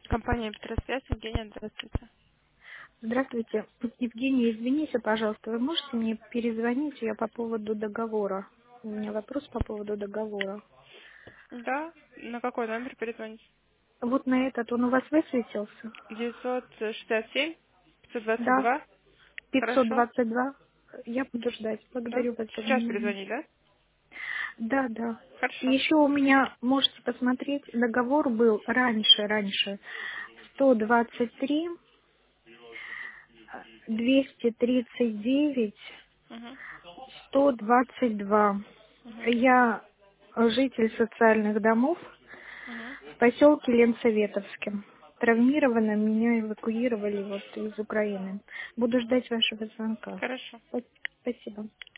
Компания Петросвязь, Евгения, здравствуйте. Здравствуйте. Евгения, извините, пожалуйста, вы можете мне перезвонить? Я по поводу договора. У меня вопрос по поводу договора. Да, на какой номер перезвонить? Вот на этот он у вас высветился? 967 Да, 522. Хорошо, 522. Я буду ждать. да? Благодарю вас за Сейчас внимание. перезвонить, да? Да, да. И Хорошо. еще у меня, можете посмотреть, договор был раньше, 123, 239, Угу. 122. Угу. Я житель социальных домов Угу. в поселке Ленсоветовске. Травмирована, меня эвакуировали вот из Украины. Буду ждать вашего звонка. Хорошо. Спасибо.